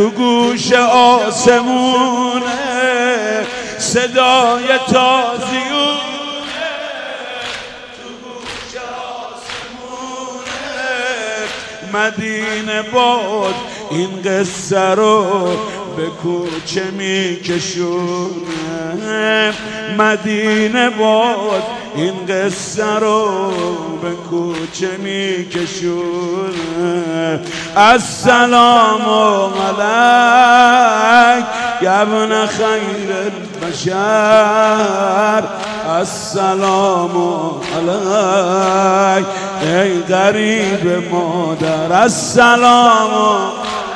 تو گوش آسمونه، صدای تازیونه تو گوش آسمونه. مدینه باد این قصه رو به کوچه میکشونه، مدینه باد این قصه رو به کوچه میکشونه. السلام علیک یا ابن خیر البشر، السلام علیک ای غریب مادر، السلام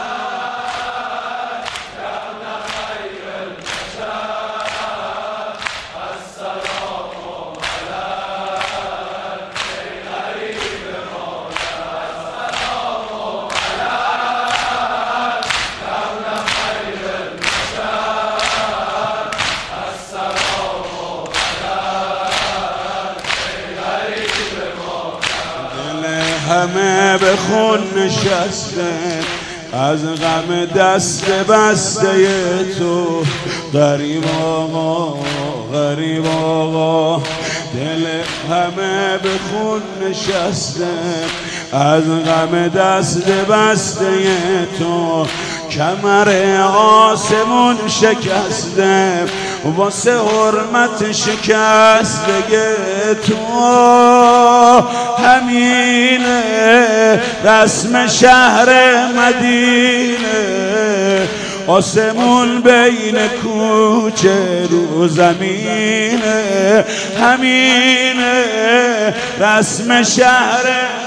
همه به خون نشسته از غم دست بسته تو. غریب آقا غریب آقا، دل همه به خون نشسته از غم دست بسته تو. کمر آسمون شکسته واسه حرمت شکستگی تو. همینه رسم شهر مدینه، آسمون بین کوچه رو زمینه. همینه رسم شهر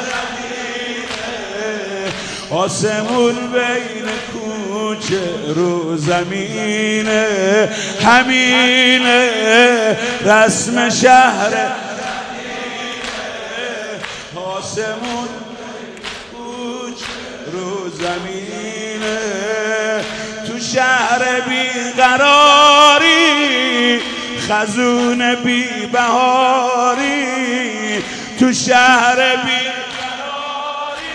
مدینه، آسمون بین کوچه رو زمینه. همینه رسم شهر آسمون کوچ رو زمینه. تو شهر بیقراری خزون بی بهاری، تو شهر بیقراری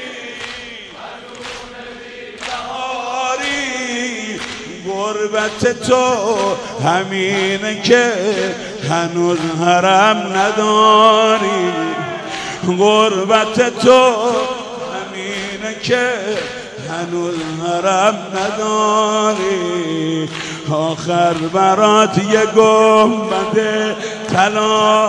خزون بی بهاری. غربت تو همینه که هنوز حرم نداری، غربت تو همینه که هنوز حرم نداری. آخر برات یه گنبد طلا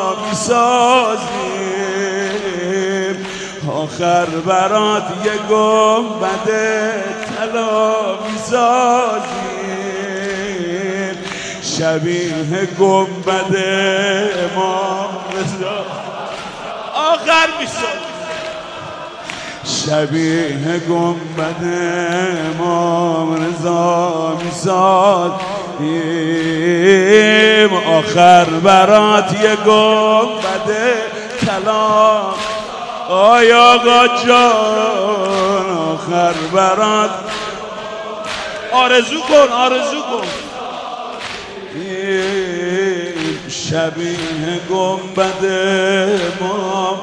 میسازیم، آخر برات یه گنبد طلا میسازیم. شبیه گنبد امام رضا آخر میسازیم، شبیه گنبد امام رضا میسازیم. آخر برات یه گنبد طلا، آی آقا جان آخر برات آرزو کن آرزو کن. شبیه گنبد امام،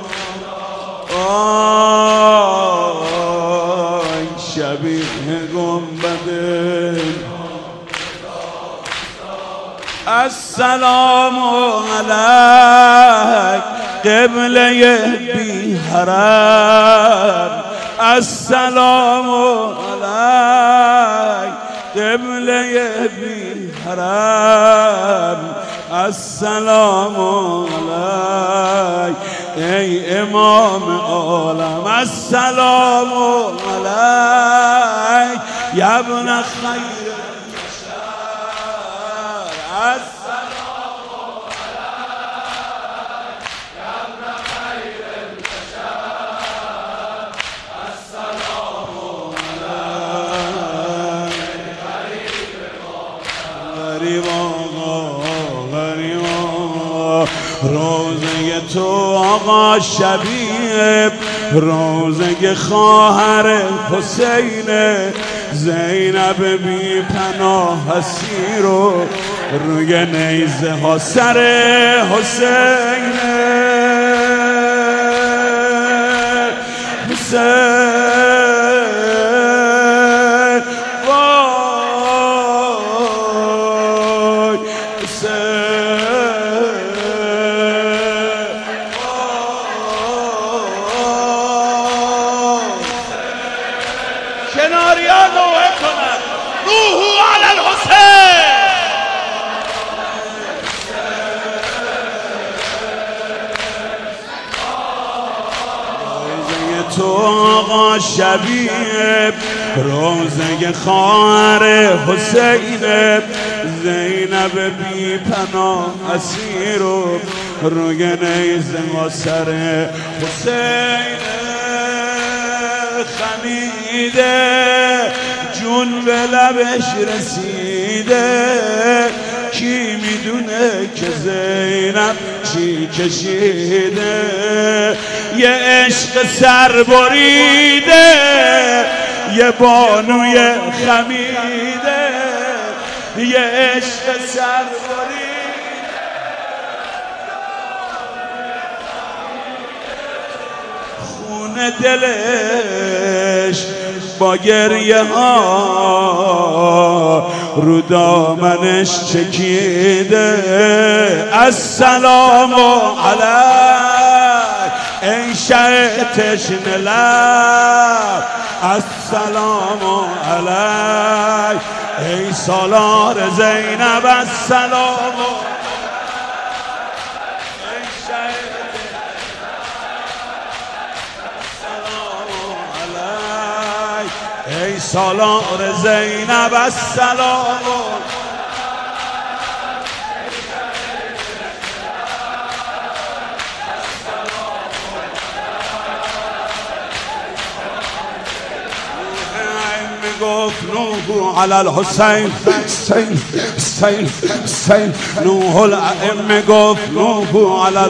آی شبیه گنبد. السلام علیک قبله بی حرم، السلام علیک قبله بی حرم، السلام علیک ای امام عالم، السلام علیک یا ابن خیر البشر، روزه تو آقا شبیه روزه خواهر حسین، زینب بی پناه اسیر و روی نیزه ها سر حسین. حسین کناریا نوحه کنن. نوحو علی الحسین. تو آقا شبیب روزه خواهر حسین زینب بی پناه اسیر و روی نیزه و سر حسین خمیده جون به لبش رسیده کی میدونه که زینب چی کشیده یه عشق سر بریده یه بانوی خمیده یه عشق سر بریده خون دلش با گریه ها رو دامنش چکیده السلام علیک ای شه تشنه لب السلام علیک ای سالار زینب السلام ای شه السلام علیک ای سالار زینب السلام گفت نوح علی الحسین حسین حسین حسین نوح الائمه گفت نوح علی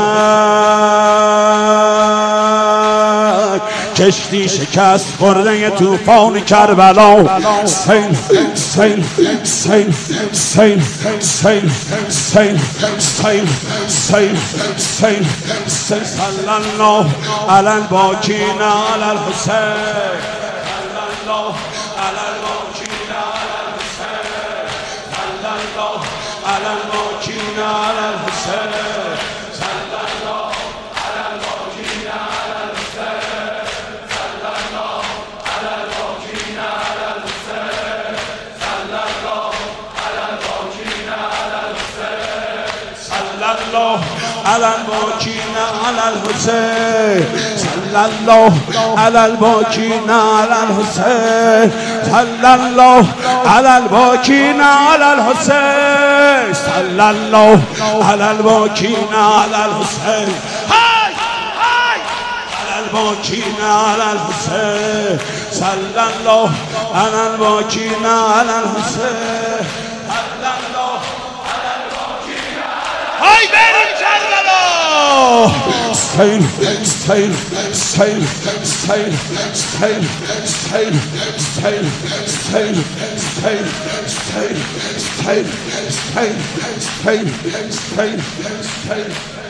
الحسین کشتی شکست خورده طوفان کربلا حسین حسین حسین حسین حسین حسین حسین حسین حسین حسین صلی الله علی الباکین علی الحسین على الباكين على الحسين صلى الله على الباكين على الحسين صلى الله على الباكين على الحسين صلى الله على الباكين على الحسين صلى الله على الباكين على الحسين صلى الله على الباكين على الحسين صلى الله على الباكين على الحسين صلى الله على الباكين على الحسين صلى الله على الباكين على الحسين هاي هاي على الباكين على الحسين صلى الله على الباكين على الحسين صلى الله على الباكين هاي بریم کربلا حسین حسین حسین حسین حسین حسین حسین حسین حسین حسین حسین حسین حسین حسین